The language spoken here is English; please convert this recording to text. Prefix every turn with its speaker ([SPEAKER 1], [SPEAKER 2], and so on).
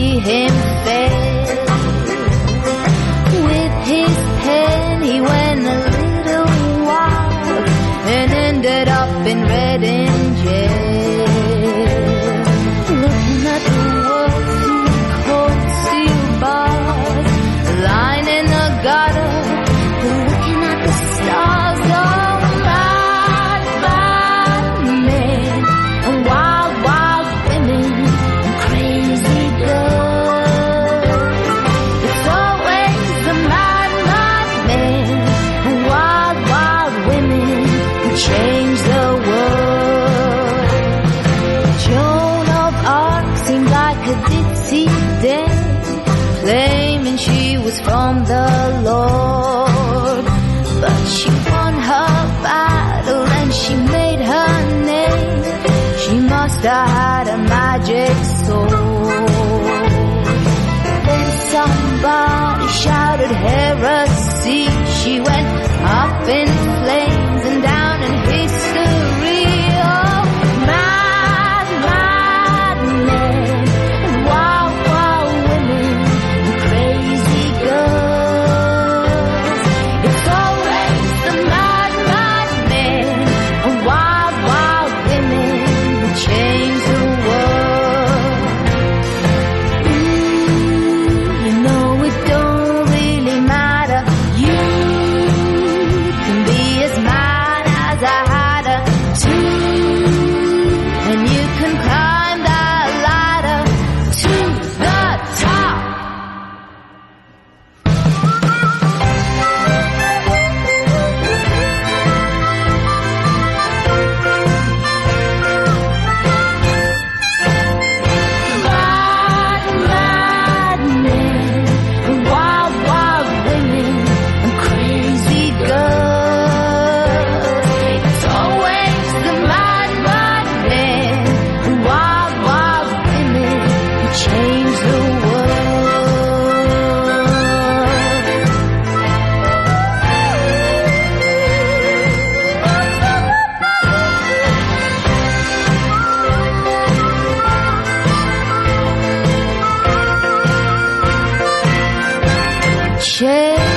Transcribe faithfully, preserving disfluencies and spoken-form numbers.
[SPEAKER 1] see him fail. With his pen he went a little wild and ended up in Reading jail. Looking at the world through cold steel bars, lying in the gutter, looking at the stars. Oh, mad, mad men and wild, wild women and crazy girls. It's always the mad, mad men and wild, wild women who change the world. Joan of Arc seemed like a ditzy dame, claiming she was from the Lord. But she won her battle and she made her name. She must have had a magic sword. Then somebody shouted heresy. She went up in flames and down in history. Oh, mad, mad men and wild, wild women and crazy girls. It's always the mad, mad men and wild, wild women who change the world. Ooh, you know it don't really matter. You can be as mad as I had her too, and you can climb that ladder to the top. Mad, mad men and wild, wild women and crazy girls. It's always the mad, mad men and wild, wild women who change the world. Change